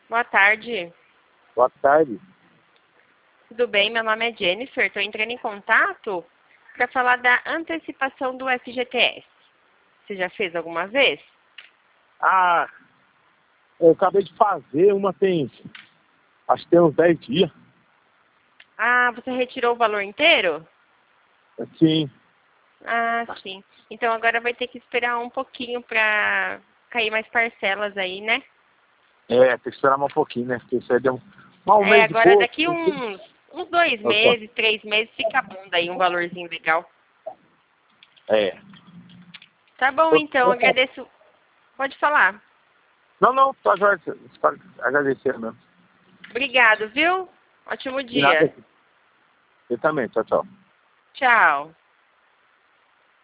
Boa tarde. Boa tarde. Tudo bem? Meu nome é Jennifer. Estou entrando em contato para falar da antecipação do FGTS. Você já fez alguma vez? Ah, eu acabei de fazer uma acho que tem uns 10 dias. Ah, você retirou o valor inteiro? Sim, Ah, sim. Então agora vai ter que esperar um pouquinho para cair mais parcelas aí, né? tem que esperar mais um pouquinho, né? Porque isso aí deu um É, mês e agora pouco. daqui uns 2 Opa. meses, 3 meses, fica bom daí, um valorzinho legal. É. Tá bom, então, agradeço. Pode falar. Não, tô agradecendo mesmo. Obrigado, viu? Ótimo De nada. dia. Você também, tchau. Tchau.